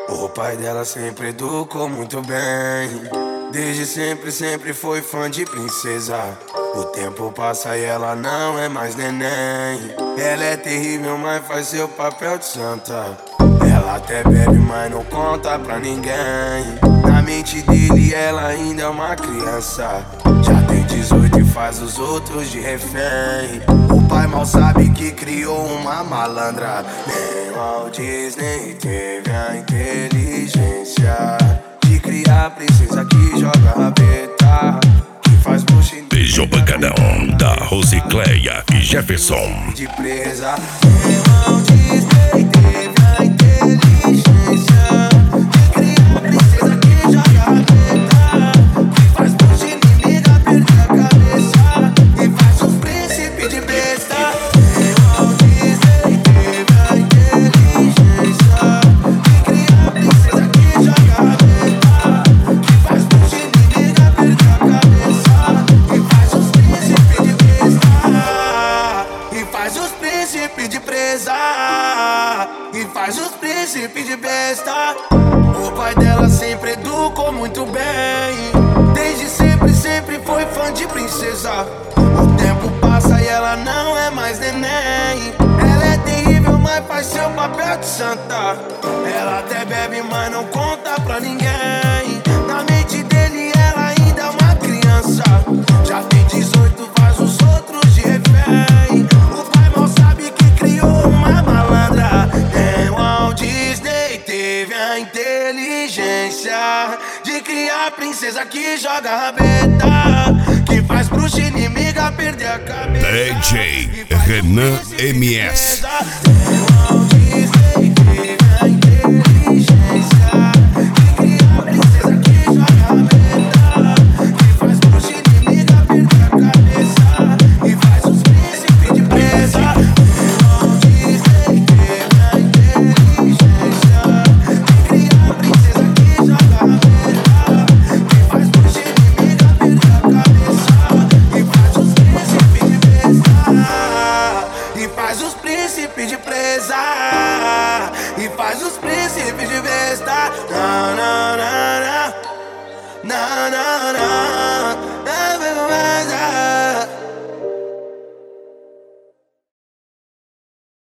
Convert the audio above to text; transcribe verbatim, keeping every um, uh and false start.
O pai dela sempre educou muito bem. Desde sempre, sempre foi fã de princesa. O tempo passa e ela não é mais neném. Ela é terrível, mas faz seu papel de santa. Ela até bebe, mas não conta pra ninguém. Na mente dele ela ainda é uma criança. Já tem dezoito e faz os outros de refém. O pai mal sabe que criou uma malandra. Nem Walt Disney teve a inteligência de criar princesa que joga rabeta, que faz buchinho Beijo pancadão da Rosicléia e Jefferson. de presa. Nem Walt Disney teve a inteligência de criar princesa que joga rabeta, que faz buchinho inimiga perder a cabeça e faz os príncipes de besta. Nem Walt Disney teve a inteligência de criar princesa que joga rabeta, que faz buchinho inimiga perder a cabeça e faz os príncipes de besta, e faz os príncipes de presa, e faz os príncipes de besta. O pai dela sempre educou muito bem. Desde sempre, sempre foi fã de princesa. O tempo passa e ela não é mais neném. Ela é terrível, mas faz seu papel de santa. Ela até bebe, mas não conta pra ninguém. Na mente dele ela ainda é uma criança. Já tem dezoito, faz os outros de refém. O pai mal sabe que criou uma malandra. Nem Walt Disney teve a inteligência de criar princesa que joga rabeta, que faz bruxa inimiga perder a cabeça. D J Renan M S.